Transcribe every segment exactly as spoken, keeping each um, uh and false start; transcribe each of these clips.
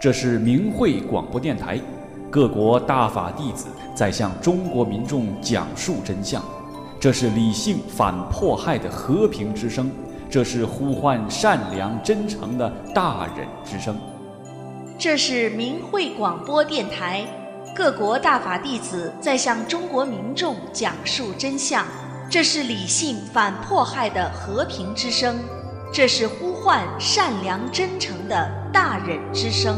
这是明慧广播电台，各国大法弟子在向中国民众讲述真相。这是理性反迫害的和平之声，这是呼唤善良真诚的大忍之声。 这是明慧广播电台，各国大法弟子在向中国民众讲述真相。这是理性反迫害的和平之声，这是呼唤善良真诚的大忍之声。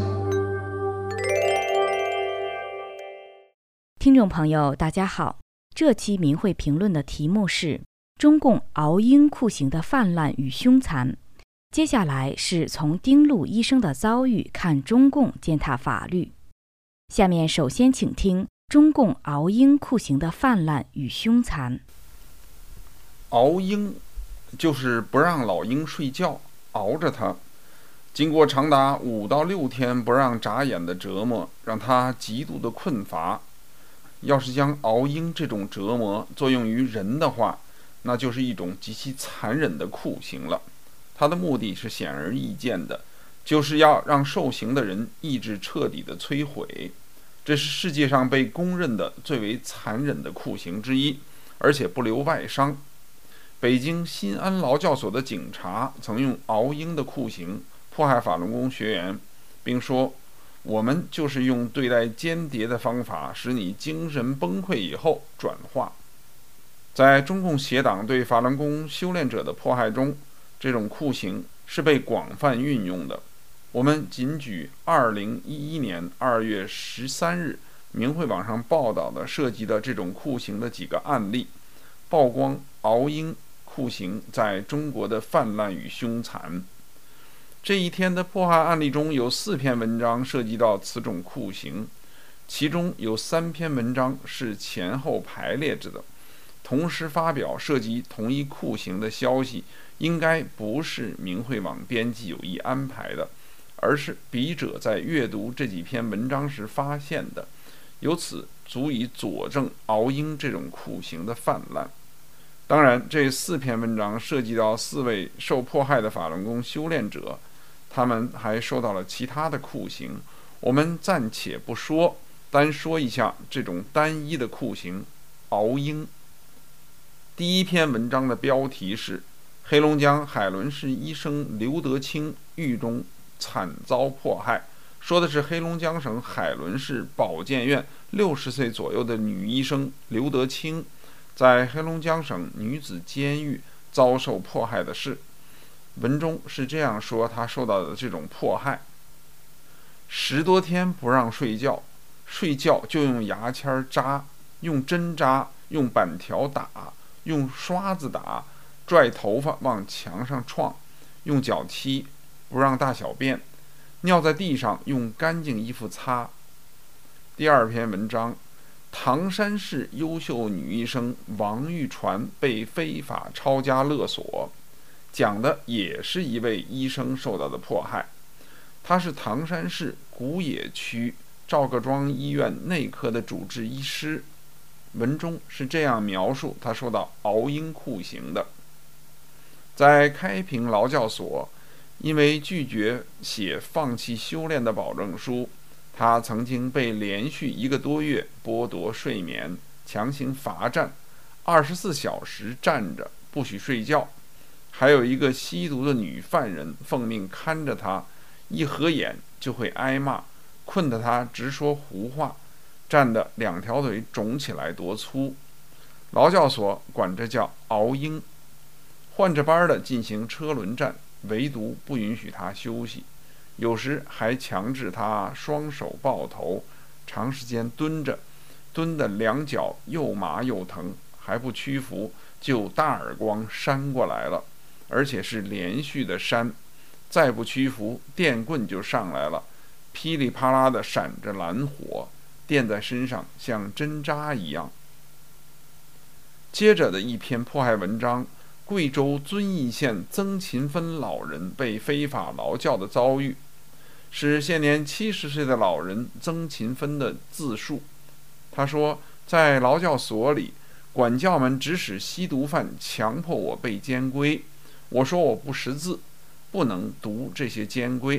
听众朋友大家好，这期明慧评论的题目是中共熬鹰酷刑的泛滥与凶残。接下来是从丁路医生的遭遇看中共践踏法律。下面首先请听中共熬鹰酷刑的泛滥与凶残。 熬鹰就是不让老鹰睡觉，熬着它，经过长达五到六天不让眨眼的折磨，让它极度的困乏。要是将熬鹰这种折磨作用于人的话，那就是一种极其残忍的酷刑了。它的目的是显而易见的，就是要让受刑的人意志彻底的摧毁。这是世界上被公认的最为残忍的酷刑之一，而且不留外伤。北京新安劳教所的警察曾用熬鹰的酷刑迫害法轮功学员，并说，我们就是用对待间谍的方法使你精神崩溃以后转化。在中共邪党对法轮功修炼者的迫害中，这种酷刑是被广泛运用的。我们仅举二零一一年二月十三日明慧网上报道的涉及的这种酷刑的几个案例，曝光熬鹰酷刑在中国的泛滥与凶残。这一天的迫害案例中有四篇文章涉及到此种酷刑，其中有三篇文章是前后排列着的，同时发表涉及同一酷刑的消息，应该不是明慧网编辑有意安排的，而是笔者在阅读这几篇文章时发现的，由此足以佐证熬鹰这种酷刑的泛滥。当然，这四篇文章涉及到四位受迫害的法轮功修炼者，他们还受到了其他的酷刑，我们暂且不说，单说一下这种单一的酷刑熬鹰。第一篇文章的标题是黑龙江海伦市医生刘德清狱中惨遭迫害，说的是黑龙江省海伦市保健院六十岁左右的女医生刘德清在黑龙江省女子监狱遭受迫害的事。文中是这样说她受到的这种迫害：十多天不让睡觉，睡觉就用牙签扎，用针扎，用板条打，用刷子打，拽头发往墙上撞，用脚踢，不让大小便，尿在地上用干净衣服擦。第二篇文章，唐山市优秀女医生王玉传被非法抄家勒索，讲的也是一位医生受到的迫害。他是唐山市古冶区赵各庄医院内科的主治医师。文中是这样描述他受到熬鹰酷刑的：在开平劳教所，因为拒绝写放弃修炼的保证书，他曾经被连续一个多月剥夺睡眠，强行罚站，二十四小时站着，不许睡觉。还有一个吸毒的女犯人奉命看着他，一合眼就会挨骂，困得他直说胡话，站得两条腿肿起来多粗。劳教所管这叫熬鹰，换着班的进行车轮战，唯独不允许他休息，有时还强制他双手抱头，长时间蹲着，蹲得两脚又麻又疼，还不屈服，就大耳光扇过来了，而且是连续的扇，再不屈服，电棍就上来了，噼里啪啦的闪着蓝火，电在身上像针扎一样。接着的一篇迫害文章，贵州遵义县曾勤芬老人被非法劳教的遭遇，是现年七十岁的老人曾勤芬的自述。他说，在劳教所里，管教们指使吸毒犯强迫我背监规，我说我不识字，不能读这些监规，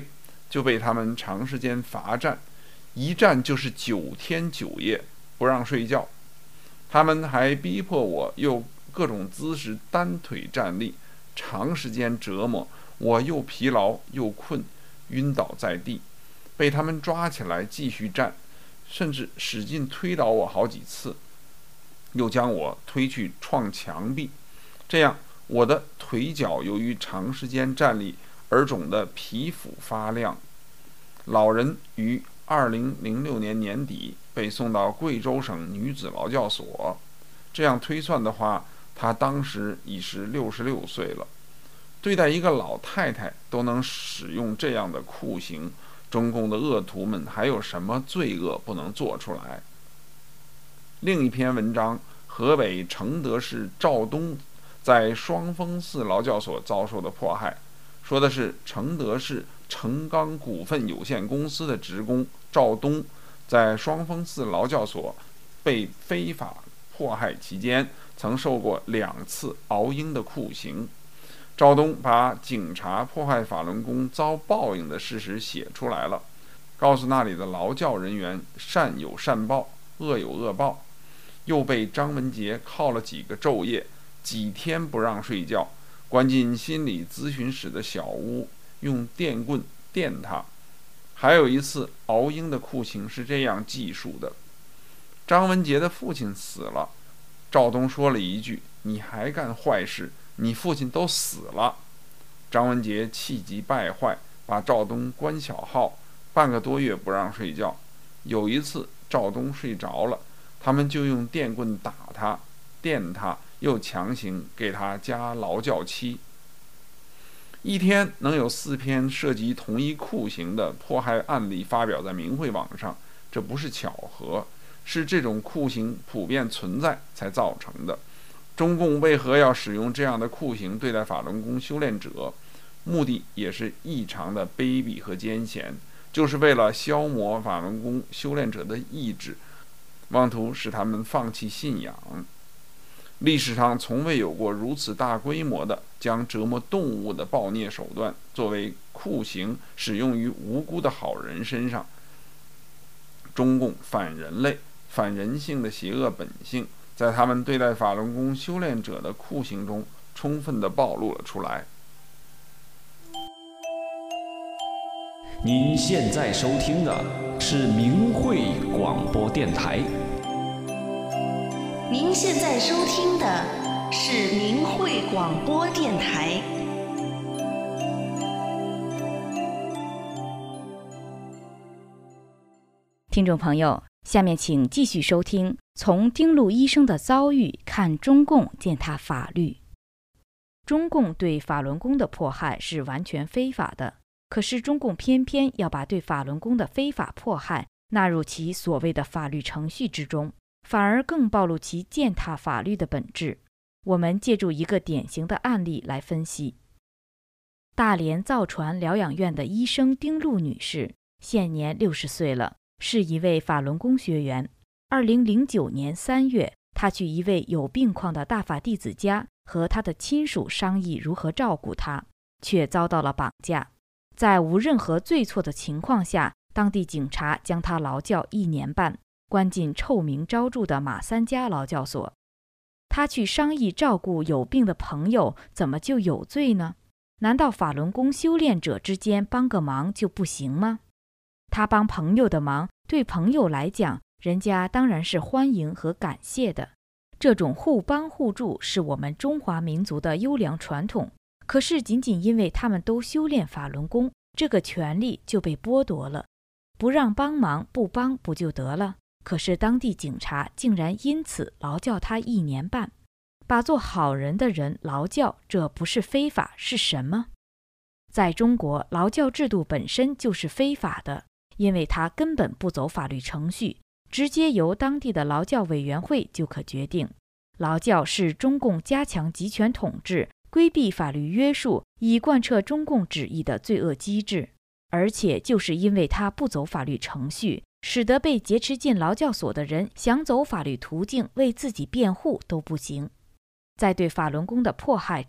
就被他们长时间罚站，一站就是九天九夜，不让睡觉。他们还逼迫我用各种姿势单腿站立，长时间折磨我，又疲劳又困，晕倒在地，被他们抓起来继续站，甚至使劲推倒我好几次，又将我推去撞墙壁。这样我的腿脚由于长时间站立而肿得皮肤发亮。老人于二零零六年年底被送到贵州省女子劳教所，这样推算的话，他当时已是六十六岁了。对待一个老太太都能使用这样的酷刑，中共的恶徒们还有什么罪恶不能做出来？另一篇文章，河北承德市肇东在双峰寺劳教所遭受的迫害，说的是承德市成钢股份有限公司的职工肇东在双峰寺劳教所被非法迫害期间，曾受过两次熬鹰的酷刑。肇东把警察迫害法轮功遭报应的事实写出来了，告诉那里的劳教人员善有善报，恶有恶报。又被张文杰铐了几个昼夜，几天不让睡觉，关进心理咨询室的小屋，用电棍电他。还有一次熬鹰的酷刑是这样记述的：张文杰的父亲死了，肇东说了一句：“你还干坏事，你父亲都死了。”张文杰气急败坏，把肇东关小号，半个多月不让睡觉。有一次肇东睡着了，他们就用电棍打他、电他，又强行给他加劳教期。一天能有四篇涉及同一酷刑的迫害案例发表在明慧网上，这不是巧合，是这种酷刑普遍存在才造成的。中共为何要使用这样的酷刑对待法轮功修炼者？目的也是异常的卑鄙和艰险，就是为了消磨法轮功修炼者的意志，妄图使他们放弃信仰。历史上从未有过如此大规模的将折磨动物的暴虐手段作为酷刑使用于无辜的好人身上。中共反人类、反人性的邪恶本性，在他们对待法轮功修炼者的酷刑中充分地暴露了出来。 您现在收听的是明慧广播电台。 您现在收听的是明慧广播电台。 听众朋友，下面请继续收听从丁路医生的遭遇看中共践踏法律。中共对法轮功的迫害是完全非法的，可是中共偏偏要把对法轮功的非法迫害纳入其所谓的法律程序之中，反而更暴露其践踏法律的本质。我们借助一个典型的案例来分析。大连造船疗养院的医生丁路女士，现年六十岁了，是一位法轮功学员。二零零九年三月，她去一位有病况的大法弟子家，和他的亲属商议如何照顾他，却遭到了绑架。在无任何罪错的情况下，当地警察将他劳教一年半，关进臭名昭著的马三家劳教所。他去商议照顾有病的朋友，怎么就有罪呢？难道法轮功修炼者之间帮个忙就不行吗？他帮朋友的忙，对朋友来讲，人家当然是欢迎和感谢的。这种互帮互助是我们中华民族的优良传统。可是仅仅因为他们都修炼法轮功，这个权利就被剥夺了。不让帮忙，不帮不就得了？可是当地警察竟然因此劳教他一年半，把做好人的人劳教，这不是非法是什么？在中国，劳教制度本身就是非法的，因为它根本不走法律程序，直接由当地的劳教委员会就可决定。劳教是中共加强集权统治、规避法律约束，以贯彻中共旨意的罪恶机制。而且就是因为它不走法律程序，使得被劫持进劳教所的人想走法律途径为自己辩护都不行。在对法轮功的迫害中，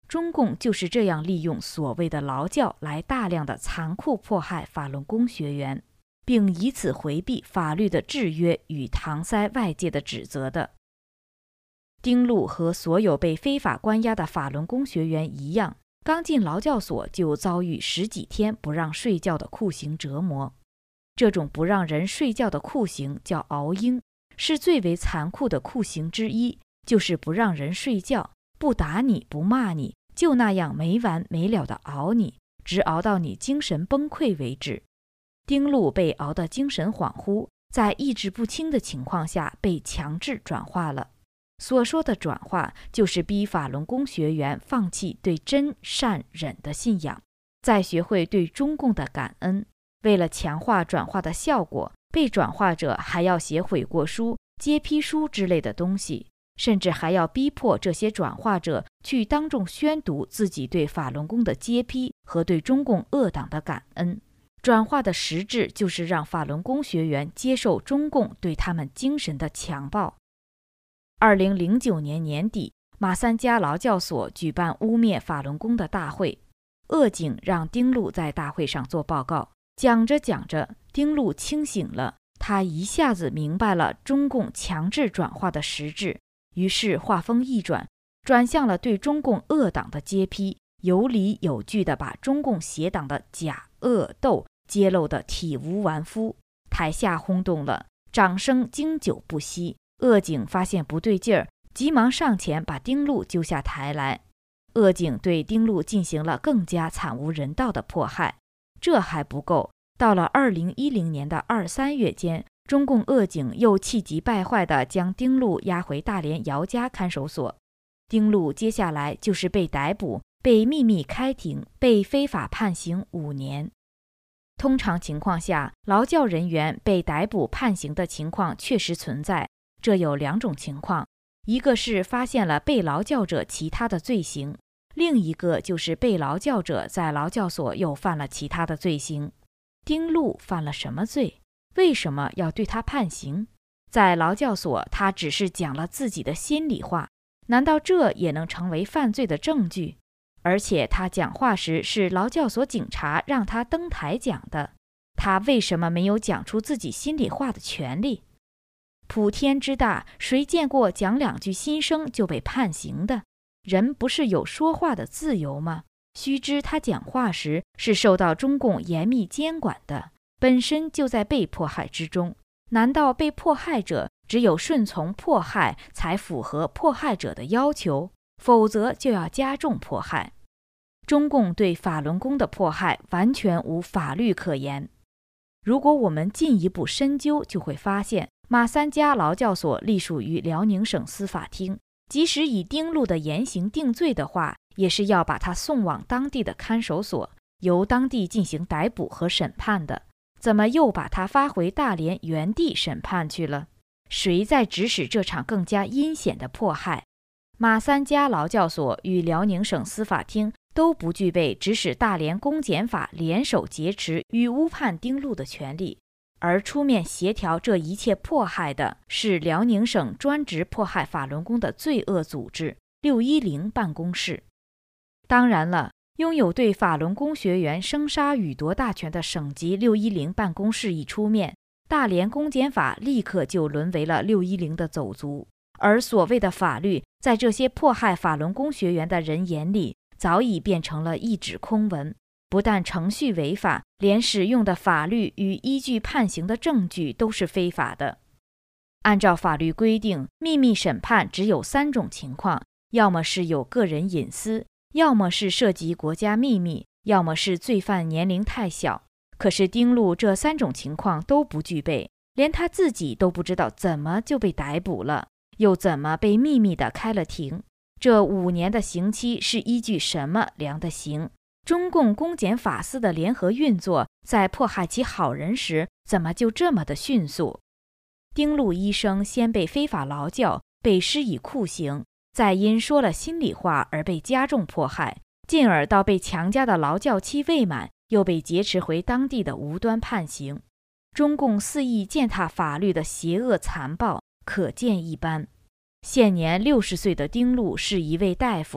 中共就是这样利用所谓的劳教来大量的残酷迫害法轮功学员，并以此回避法律的制约与搪塞外界的指责的。丁路和所有被非法关押的法轮功学员一样，刚进劳教所就遭遇十几天不让睡觉的酷刑折磨。这种不让人睡觉的酷刑叫熬鹰，是最为残酷的酷刑之一，就是不让人睡觉，不打你不骂你，就那样没完没了地熬你，直熬到你精神崩溃为止。丁路被熬得精神恍惚，在意志不清的情况下被强制转化了。所说的转化，就是逼法轮功学员放弃对真善忍的信仰，再学会对中共的感恩。为了强化转化的效果，被转化者还要写悔过书、揭批书之类的东西，甚至还要逼迫这些转化者去当众宣读自己对法轮功的揭批和对中共恶党的感恩。转化的实质就是让法轮功学员接受中共对他们精神的强暴。二零零九年年底，马三家劳教所举办污蔑法轮功的大会，恶警让丁路在大会上做报告。讲着讲着，丁路清醒了，他一下子明白了中共强制转化的实质，于是话锋一转，转向了对中共恶党的揭批，有理有据地把中共邪党的假恶斗揭露得体无完肤。台下轰动了，掌声经久不息。恶警发现不对劲儿，急忙上前把丁路揪下台来。恶警对丁路进行了更加惨无人道的迫害。这还不够，到了二零一零年的二三月间，中共恶警又气急败坏地将丁路押回大连姚家看守所。丁路接下来就是被逮捕，被秘密开庭，被非法判刑五年。通常情况下，劳教人员被逮捕判刑的情况确实存在，这有两种情况，一个是发现了被劳教者其他的罪行，另一个就是被劳教者在劳教所又犯了其他的罪行。丁路犯了什么罪？为什么要对他判刑？在劳教所，他只是讲了自己的心里话，难道这也能成为犯罪的证据？而且他讲话时是劳教所警察让他登台讲的，他为什么没有讲出自己心里话的权利？普天之大，谁见过讲两句心声就被判刑的？人不是有说话的自由吗？须知他讲话时是受到中共严密监管的，本身就在被迫害之中。难道被迫害者只有顺从迫害才符合迫害者的要求？否则就要加重迫害。中共对法轮功的迫害完全无法律可言。如果我们进一步深究，就会发现马三家劳教所隶属于辽宁省司法厅，即使以丁路的言行定罪的话，也是要把他送往当地的看守所，由当地进行逮捕和审判的。怎么又把他发回大连原地审判去了？谁在指使这场更加阴险的迫害？马三家劳教所与辽宁省司法厅都不具备指使大连公检法联手劫持与诬判丁路的权利，而出面协调这一切迫害的是辽宁省专职迫害法轮功的罪恶组织六一零办公室。当然了，拥有对法轮功学员生杀予夺大权的省级六一零办公室一出面，大连公检法立刻就沦为了六一零的走卒，而所谓的法律在这些迫害法轮功学员的人眼里早已变成了一纸空文，不但程序违法，连使用的法律与依据判刑的证据都是非法的。按照法律规定，秘密审判只有三种情况，要么是有个人隐私，要么是涉及国家秘密，要么是罪犯年龄太小。可是丁路这三种情况都不具备，连他自己都不知道怎么就被逮捕了，又怎么被秘密地开了庭。这五年的刑期是依据什么量的刑？中共公检法司的联合运作，在迫害其好人时，怎么就这么的迅速？丁路医生先被非法劳教，被施以酷刑，再因说了心里话而被加重迫害，进而到被强加的劳教期未满，又被劫持回当地的无端判刑。中共肆意践踏法律的邪恶残暴，可见一斑。现年六十岁的丁路是一位大夫，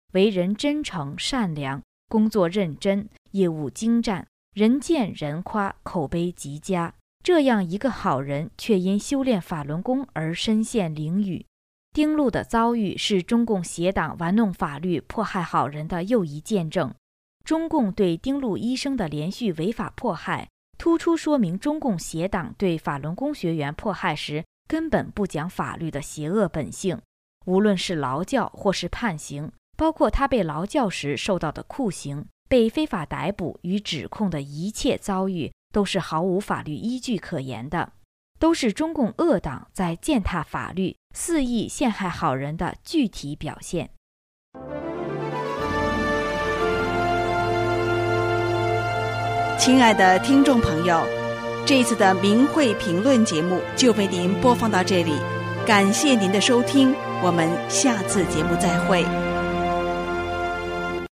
为人真诚善良，工作认真，业务精湛，人见人夸，口碑极佳。这样一个好人，却因修炼法轮功而身陷囹圄。丁路的遭遇是中共邪党玩弄法律、迫害好人的又一见证。中共对丁路医生的连续违法迫害，突出说明中共邪党对法轮功学员迫害时根本不讲法律的邪恶本性。无论是劳教或是判刑，包括他被劳教时受到的酷刑、被非法逮捕与指控的一切遭遇，都是毫无法律依据可言的，都是中共恶党在践踏法律、肆意陷害好人的具体表现。 亲爱的听众朋友，这一次的明慧评论节目就为您播放到这里，感谢您的收听，我们下次节目再会。